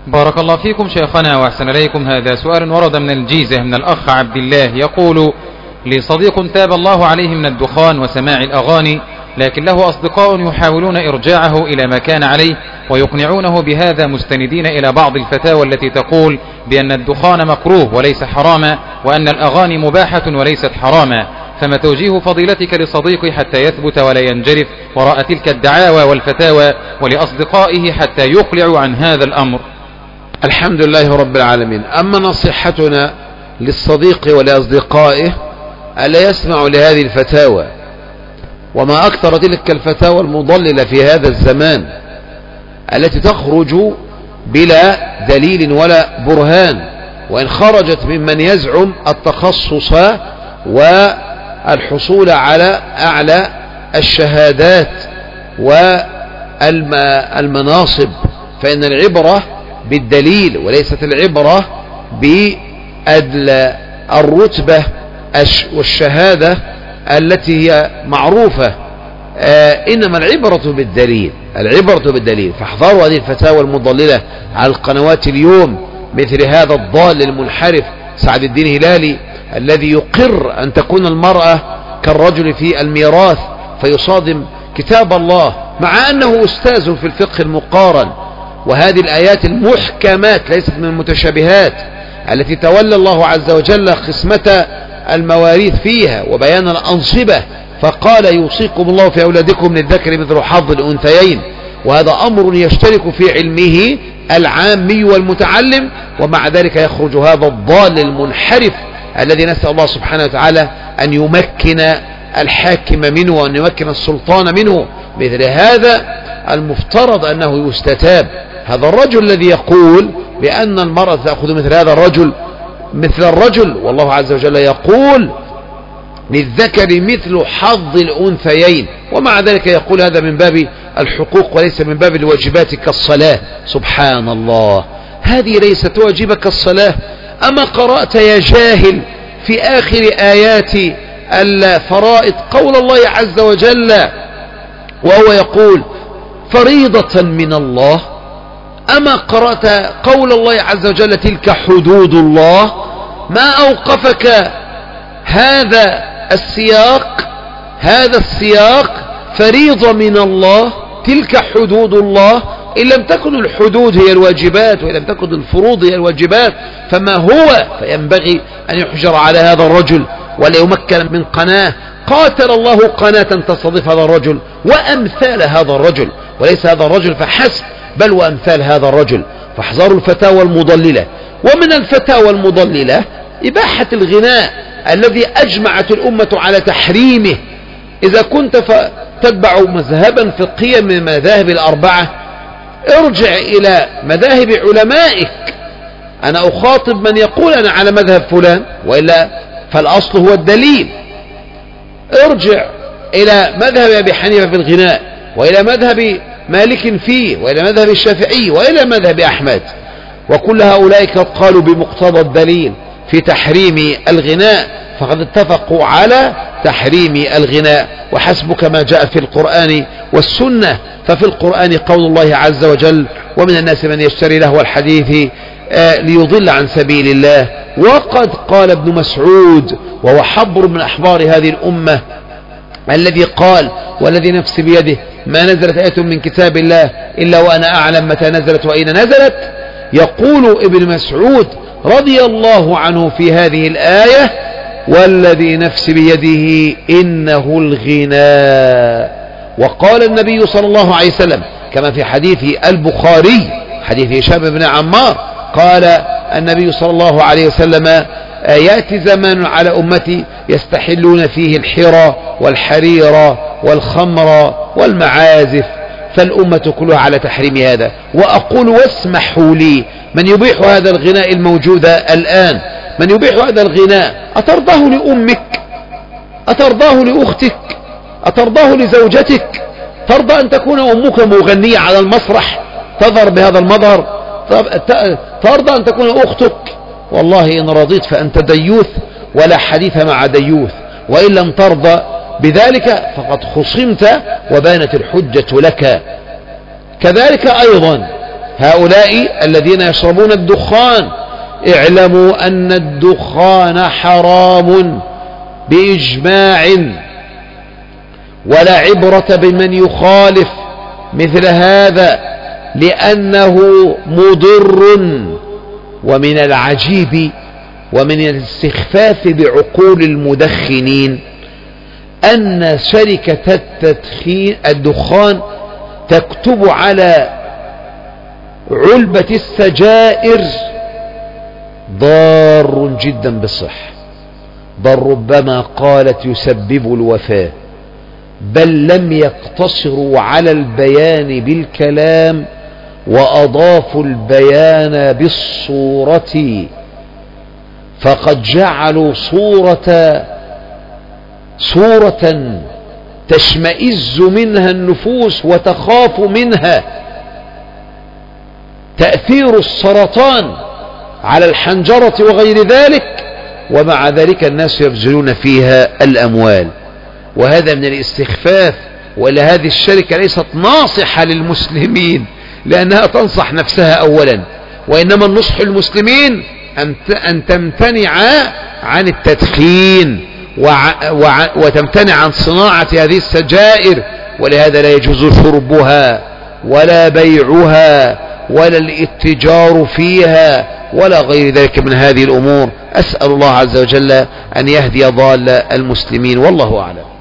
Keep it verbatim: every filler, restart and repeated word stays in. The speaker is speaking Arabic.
بارك الله فيكم شيخنا وأحسن إليكم. هذا سؤال ورد من الجيزة من الأخ عبد الله، يقول: لي صديق تاب الله عليه من الدخان وسماع الأغاني، لكن له أصدقاء يحاولون إرجاعه إلى ما كان عليه ويقنعونه بهذا، مستندين إلى بعض الفتاوى التي تقول بأن الدخان مكروه وليس حراما، وأن الأغاني مباحة وليست حراما، فما توجيه فضيلتك لصديقي حتى يثبت ولا ينجرف وراء تلك الدعاوى والفتاوى، ولأصدقائه حتى يقلعوا عن هذا الأمر؟ الحمد لله رب العالمين. أما نصيحتنا للصديق ولأصدقائه ألا يسمعوا لهذه الفتاوى، وما أكثر تلك الفتاوى المضللة في هذا الزمان التي تخرج بلا دليل ولا برهان، وإن خرجت ممن يزعم التخصص والحصول على أعلى الشهادات والمناصب، فإن العبرة بالدليل وليست العبرة بالرتبة والشهادة التي هي معروفة، إنما العبرة بالدليل، العبرة بالدليل. فاحذروا هذه الفتاوى المضللة على القنوات اليوم، مثل هذا الضال المنحرف سعد الدين هلالي الذي يقر أن تكون المرأة كالرجل في الميراث، فيصادم كتاب الله مع أنه أستاذ في الفقه المقارن. وهذه الآيات المحكمات ليست من المتشابهات التي تولى الله عز وجل قسمة المواريث فيها وبيان الأنصبة، فقال: يوصيكم الله في أولادكم للذكر مثل حظ الأنثيين. وهذا أمر يشترك في علمه العامي والمتعلم، ومع ذلك يخرج هذا الضال المنحرف الذي نسأل الله سبحانه وتعالى أن يمكن الحاكم منه وأن يمكن السلطان منه. مثل هذا المفترض أنه يستتاب. هذا الرجل الذي يقول بأن المرأة تأخذ مثل هذا الرجل مثل الرجل، والله عز وجل يقول: للذكر مثل حظ الأنثيين، ومع ذلك يقول هذا من باب الحقوق وليس من باب الواجبات كالصلاة. سبحان الله، هذه ليست واجبة كالصلاة. أما قرأت يا جاهل في آخر آيات الفرائض قول الله عز وجل وهو يقول: فريضة من الله؟ أما قرأت قول الله عز وجل: تلك حدود الله؟ ما أوقفك هذا السياق هذا السياق فريضة من الله، تلك حدود الله؟ إن لم تكن الحدود هي الواجبات وإن لم تكن الفروض هي الواجبات فما هو؟ فينبغي أن يحجر على هذا الرجل ولا يمكن من قناة. قاتل الله قناة تستضيف هذا الرجل وأمثال هذا الرجل، وليس هذا الرجل فحسب بل وأمثال هذا الرجل. فاحذروا الفتاوى المضللة. ومن الفتاوى المضللة إباحة الغناء الذي أجمعت الأمة على تحريمه. إذا كنت تتبع مذهبا فقهيا من المذاهب الأربعة ارجع إلى مذاهب علمائك. أنا أخاطب من يقول أنا على مذهب فلان، وإلا فالأصل هو الدليل. ارجع إلى مذهب أبي حنيفة في الغناء، وإلى مذهب مالك فيه، وإلى مذهب الشافعي، وإلى مذهب أحمد، وكل هؤلاء قد قالوا بمقتضى الدليل في تحريم الغناء، فقد اتفقوا على تحريم الغناء. وحسبك ما جاء في القرآن والسنة. ففي القرآن قول الله عز وجل: ومن الناس من يشتري لهو الحديث آه ليضل عن سبيل الله. وقد قال ابن مسعود وهو حبر من أحبار هذه الأمة الذي قال: والذي نفسي بيده ما نزلت آية من كتاب الله إلا وأنا أعلم متى نزلت وأين نزلت. يقول ابن مسعود رضي الله عنه في هذه الآية: والذي نفسي بيده إنه الغناء. وقال النبي صلى الله عليه وسلم كما في حديث البخاري حديث هشام بن عمار، قال النبي صلى الله عليه وسلم: يأتي زمان على أمتي يستحلون فيه الحرى والحرير والخمر والمعازف، فالأمة كلها على تحريم هذا. وأقول واسمحوا لي، من يبيح هذا الغناء الموجود الآن، من يبيح هذا الغناء، أترضاه لأمك؟ أترضاه لأختك؟ أترضاه لزوجتك؟ ترضى أن تكون أمك مغنية على المسرح تظهر بهذا المظهر؟ ترضى أن تكون أختك؟ والله إن رضيت فأنت ديوث ولا حديث مع ديوث، وإن لم ترضى بذلك فقد خصمت وبانت الحجة لك. كذلك أيضا هؤلاء الذين يشربون الدخان اعلموا أن الدخان حرام بإجماع، ولا عبرة بمن يخالف مثل هذا لأنه مضر. ومن العجيب ومن الاستخفاف بعقول المدخنين أن شركة التدخين الدخان تكتب على علبة السجائر ضار جدا بالصحة، بل ربما قالت يسبب الوفاة، بل لم يقتصروا على البيان بالكلام وأضافوا البيان بالصورة، فقد جعلوا صورة صورة تشمئز منها النفوس وتخاف منها تأثير السرطان على الحنجرة وغير ذلك، ومع ذلك الناس يبذلون فيها الأموال. وهذا من الاستخفاف. ولا هذه الشركة ليست ناصحة للمسلمين لأنها تنصح نفسها أولا، وإنما النصح المسلمين أن تمتنع عن التدخين وتمتنع عن صناعة هذه السجائر، ولهذا لا يجوز شربها ولا بيعها ولا الاتجار فيها ولا غير ذلك من هذه الأمور. أسأل الله عز وجل أن يهدي ضال المسلمين، والله أعلم.